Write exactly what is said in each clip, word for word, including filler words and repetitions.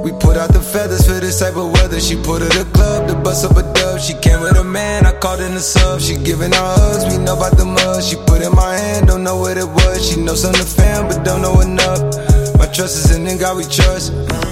We put out the feathers for this type of weather. She put her the club to bust up a dub. She came with a man, I called in the sub. She giving her hugs, we know about the mud. She put in my hand, don't know what it was. She knows some of the fam, but don't know enough. My trust is in the God we trust.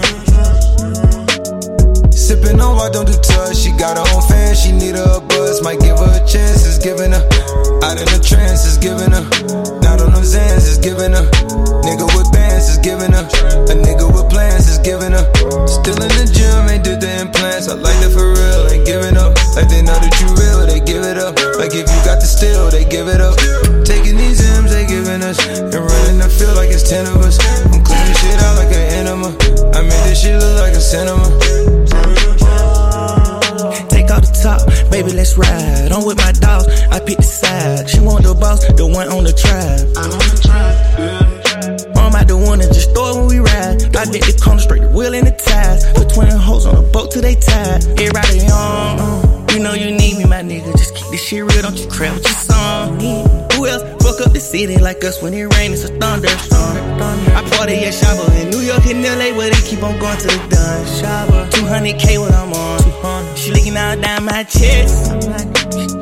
Sippin' on why don't do touch. She got her own fan, she need her a buzz. Might give her a chance, it's giving her. Out in the trance, it's giving her. Not on them Zans, it's giving her. Nigga with bands, it's giving her. A nigga with plans, it's giving her. Still in the gym, ain't did the implants. I like that for real, ain't giving up. Like they know that you real, they give it up. Like if you got the steal, they give it up. Taking these M's, they giving us. And running the field like it's ten of us. I'm cleaning shit out like an enema. I made this shit look like a cinema. Take off the top, baby, let's ride. I'm with my dogs, I pick the side. She want the boss, the one on the tribe. I'm on the tribe, yeah. I'm out the one and just throw it when we ride. I did the corner straight, the wheel and the ties. Put twin hoes on the boat till they tied. Everybody on, uh, you know you need me, my nigga. Just keep this shit real, don't you crap with your song. Who else fuck up the city like us when it rain, it's a thunderstorm. I party at Shabba in New York and L A where they keep on going to the dun. Shabba, two hundred K what I'm on. She licking out down my chest.